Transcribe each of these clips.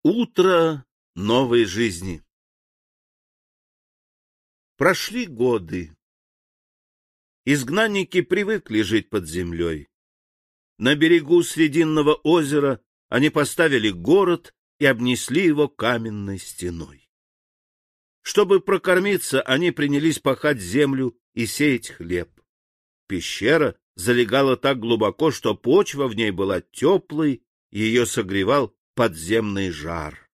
Утро новой жизни. Прошли годы. Изгнанники привыкли жить под землей. На берегу Срединного озера они поставили город и обнесли его каменной стеной. Чтобы прокормиться, они принялись пахать землю и сеять хлеб. Пещера залегала так глубоко, что почва в ней была теплой, ее согревал подземный жар.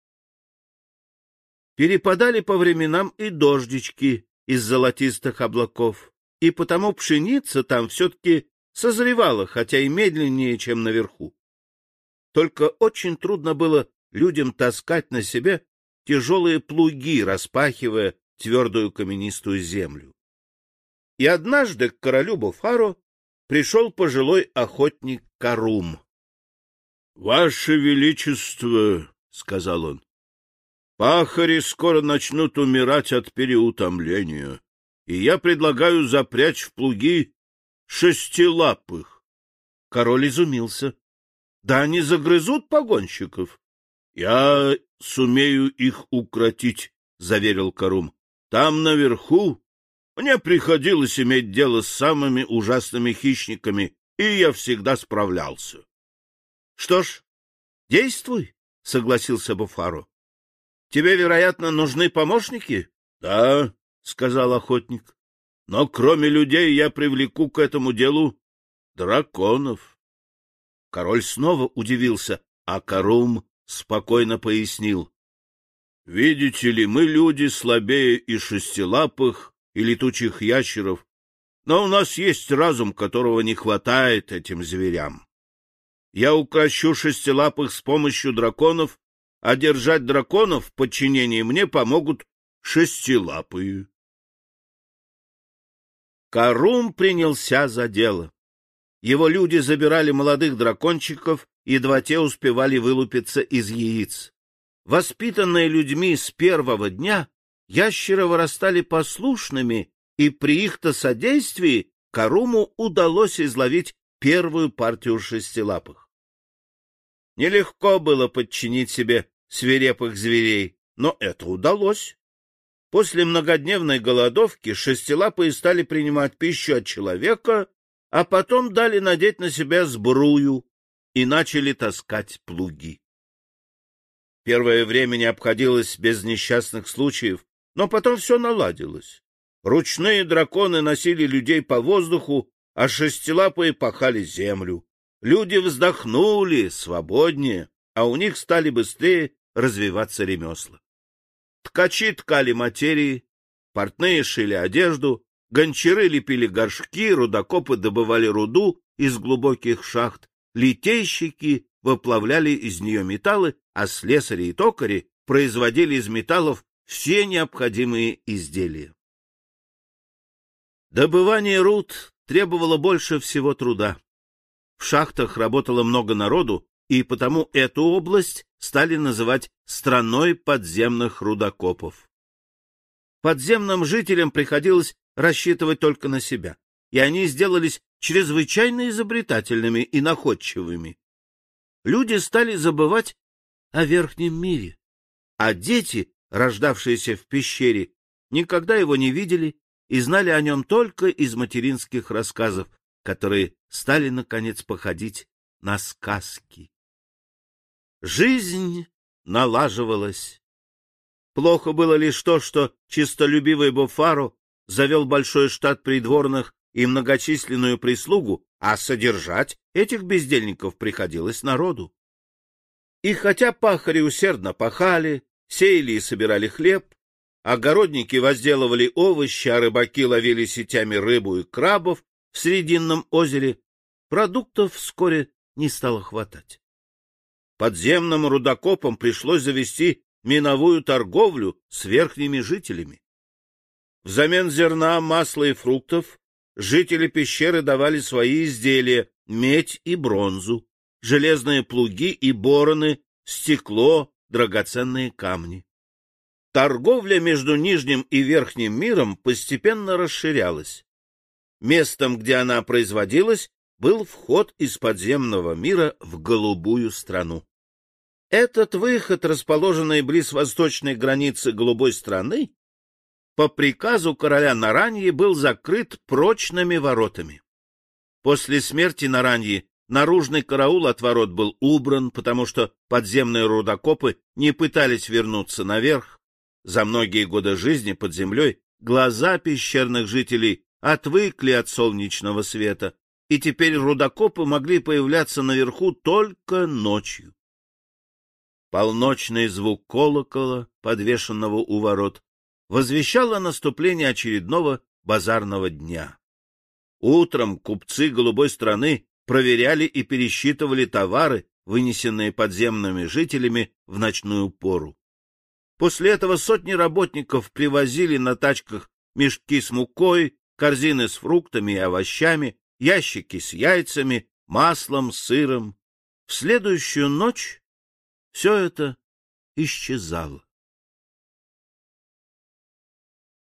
Перепадали по временам и дождички из золотистых облаков, и потому пшеница там все-таки созревала, хотя и медленнее, чем наверху. Только очень трудно было людям таскать на себе тяжелые плуги, распахивая твердую каменистую землю. И однажды к королю Бофаро пришел пожилой охотник Карум. — Ваше Величество, — сказал он, — пахари скоро начнут умирать от переутомления, и я предлагаю запрячь в плуги шестилапых. Король изумился. — Да они загрызут погонщиков. — Я сумею их укротить, — заверил Карум. — Там наверху мне приходилось иметь дело с самыми ужасными хищниками, и я всегда справлялся. — Что ж, действуй, — согласился Бофаро. — Тебе, вероятно, нужны помощники? — Да, — сказал охотник, — но кроме людей я привлеку к этому делу драконов. Король снова удивился, а Карум спокойно пояснил. — Видите ли, мы, люди, слабее и шестилапых, и летучих ящеров, но у нас есть разум, которого не хватает этим зверям. Я укрощу шестилапых с помощью драконов, а держать драконов в подчинении мне помогут шестилапые. Карум принялся за дело. Его люди забирали молодых дракончиков, едва те успевали вылупиться из яиц. Воспитанные людьми с первого дня, ящеры вырастали послушными, и при их-то содействии Каруму удалось изловить первую партию шестилапых. Нелегко было подчинить себе свирепых зверей, но это удалось. После многодневной голодовки шестилапые стали принимать пищу от человека, а потом дали надеть на себя сбрую и начали таскать плуги. Первое время не обходилось без несчастных случаев, но потом все наладилось. Ручные драконы носили людей по воздуху, а шестилапые пахали землю. Люди вздохнули свободнее, а у них стали быстрее развиваться ремесла. Ткачи ткали материи, портные шили одежду, гончары лепили горшки, рудокопы добывали руду из глубоких шахт, литейщики выплавляли из нее металлы, а слесари и токари производили из металлов все необходимые изделия. Добывание руд требовало больше всего труда. В шахтах работало много народу, и потому эту область стали называть страной подземных рудокопов. Подземным жителям приходилось рассчитывать только на себя, и они сделались чрезвычайно изобретательными и находчивыми. Люди стали забывать о верхнем мире, а дети, рождавшиеся в пещере, никогда его не видели и знали о нем только из материнских рассказов, которые стали, наконец, походить на сказки. Жизнь налаживалась. Плохо было лишь то, что честолюбивый Бофаро завел большой штат придворных и многочисленную прислугу, а содержать этих бездельников приходилось народу. И хотя пахари усердно пахали, сеяли и собирали хлеб, огородники возделывали овощи, а рыбаки ловили сетями рыбу и крабов в Срединном озере, продуктов вскоре не стало хватать. Подземным рудокопам пришлось завести миновую торговлю с верхними жителями. Взамен зерна, масла и фруктов жители пещеры давали свои изделия — медь и бронзу, железные плуги и бороны, стекло, драгоценные камни. Торговля между нижним и верхним миром постепенно расширялась. Местом, где она производилась, был вход из подземного мира в голубую страну. Этот выход, расположенный близ восточной границы голубой страны, по приказу короля Нараньи был закрыт прочными воротами. После смерти Нараньи наружный караул от ворот был убран, потому что подземные рудокопы не пытались вернуться наверх. За многие годы жизни под землей глаза пещерных жителей отвыкли от солнечного света, и теперь рудокопы могли появляться наверху только ночью. Полночный звук колокола, подвешенного у ворот, возвещал о наступлении очередного базарного дня. Утром купцы голубой страны проверяли и пересчитывали товары, вынесенные подземными жителями в ночную пору. После этого сотни работников привозили на тачках мешки с мукой, корзины с фруктами и овощами, ящики с яйцами, маслом, сыром. В следующую ночь все это исчезало.